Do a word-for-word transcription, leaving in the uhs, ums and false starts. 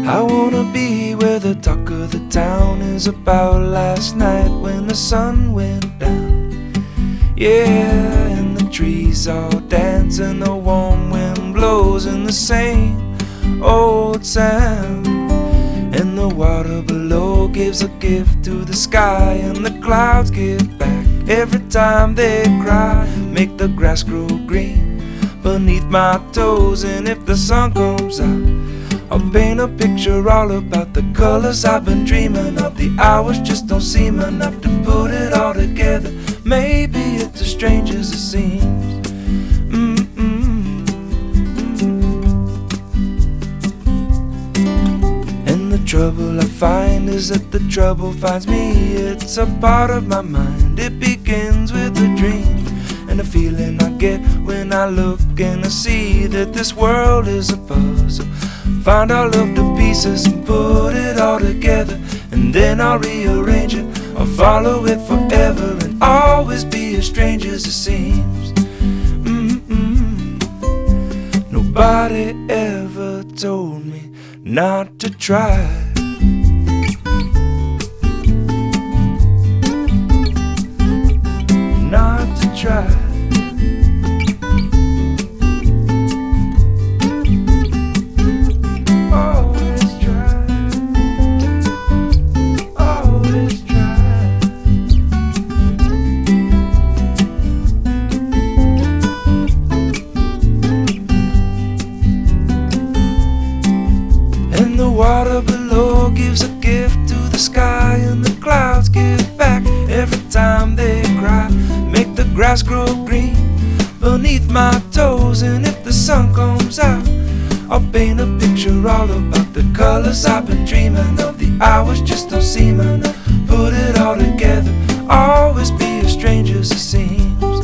I wanna be where the talk of the town is about last night when the sun went down. Yeah, and the trees all dance and the warm wind blows in the same old sound. And the water below gives a gift to the sky, and the clouds give back every time they cry. Make the grass grow green beneath my toes, and if the sun comes out, I'll paint a picture all about the colors I've been dreaming of. The hours just don't seem enough to put it all together. Maybe it's as strange as it seems. Mm-mm. And the trouble I find is that the trouble finds me. It's a part of my mind. It begins with a dream, and the feeling I get when I look and I see that this world is a puzzle. Find all of the pieces and put it all together, and then I'll rearrange it. I'll follow it forever and always be as strange as it seems. Mm-mm. Nobody ever told me not to try. Not to try. The water below gives a gift to the sky, and the clouds give back every time they cry. Make the grass grow green beneath my toes, and if the sun comes out, I'll paint a picture all about the colors I've been dreaming of. The hours just don't seem enough, put it all together, always be as strange as it seems.